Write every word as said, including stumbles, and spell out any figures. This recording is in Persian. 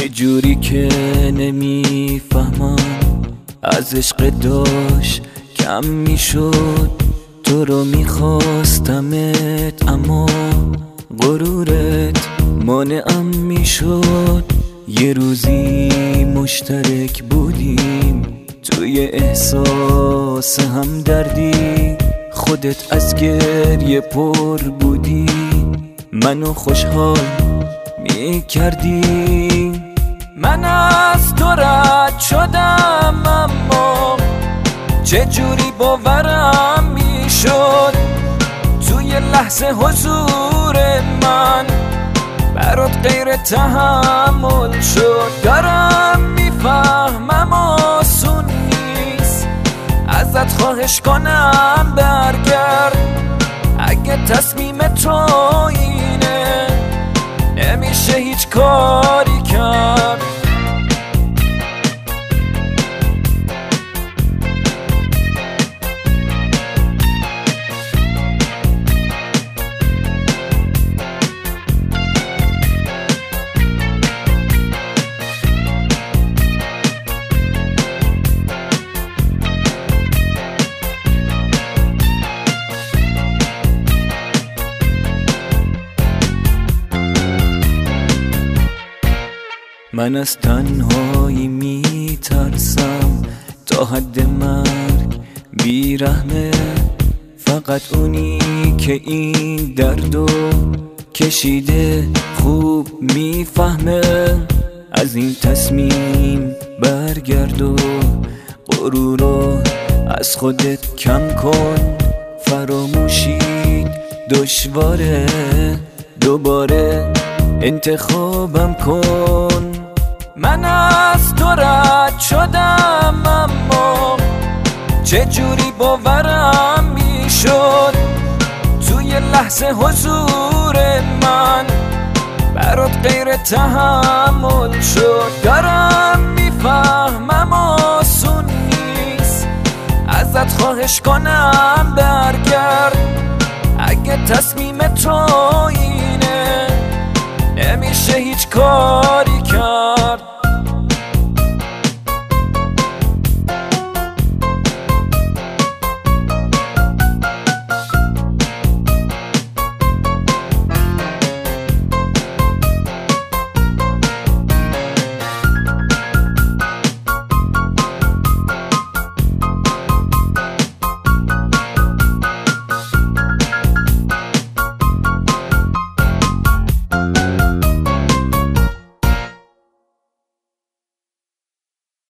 یه جوری که نمیفهمم از عشق داشت کم میشد. تو رو میخواستمت اما غرورت مانعم میشد. یه روزی مشترک بودیم توی احساس همدردی، خودت از گریه پر بودی، منو خوشحال میکردی. من از تو رد شدم اما چجوری باورم میشد توی لحظه حضور من برات غیر تحمل شد. دارم میفهمم آسون نیست ازت خواهش کنم برگرد. اگه تصمیم تو اینه نمیشه هیچ کاری کرد. من از تنهایی میترسم تا حد مرگ بیرحمه. فقط اونی که این دردو کشیده خوب میفهمه. از این تصمیم برگرد و غرور رو از خودت کم کن. فراموشی دشواره، دوباره انتخابم کن. من از تو رد شدم اما چجوری باورم میشد توی لحظه حضور من برات غیر تحمل شد. دارم میفهمم آسون نیست ازت خواهش کنم برگرد. اگه تصمیم تو اینه نمیشه هیچ کار